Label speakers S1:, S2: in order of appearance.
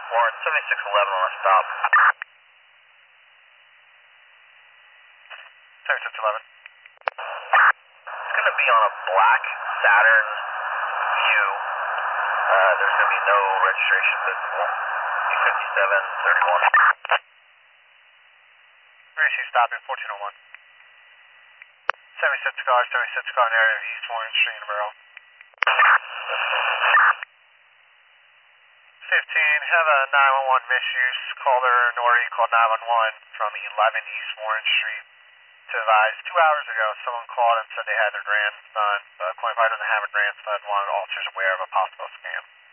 S1: Warren, 7611 on a stop.
S2: 7611.
S1: It's going to be on a black Saturn View. There's going to be no registration visible. 5731.
S2: Where is she stopping? 1401. 76 cars, 76 car in area of East Warren Street in Amarillo. 15, have a 911 misuse. Caller Nori called 911 from 11 East Warren Street to advise 2 hours ago someone called and said they had their grandson, Coin Pi doesn't have a grandson, wanted officers aware of a possible scam.